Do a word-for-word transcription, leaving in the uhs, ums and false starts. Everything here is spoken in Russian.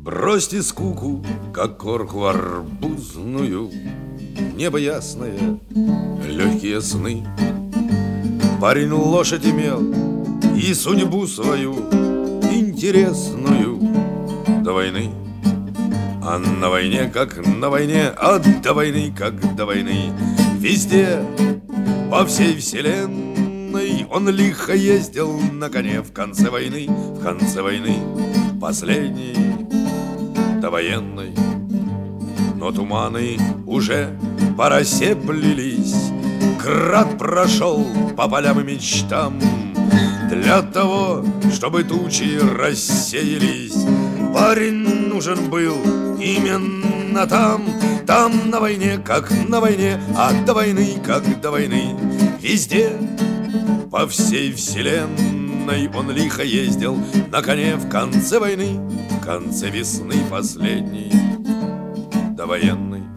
Бросьте скуку, как корку арбузную, небо ясное, легкие сны. Парень лошадь имел и судьбу свою интересную до войны. А на войне, как на войне, а до войны, как до войны, везде, по всей вселенной он лихо ездил на коне в конце войны, в конце войны, последней, довоенной. Но туманы уже по росе плелись, град прошел по полям и мечтам. Для того, чтобы тучи рассеялись, парень нужен был именно там. Там на войне, как на войне, а до войны, как до войны, везде, по всей вселенной он лихо ездил на коне в конце войны, в конце весны последней, довоенной.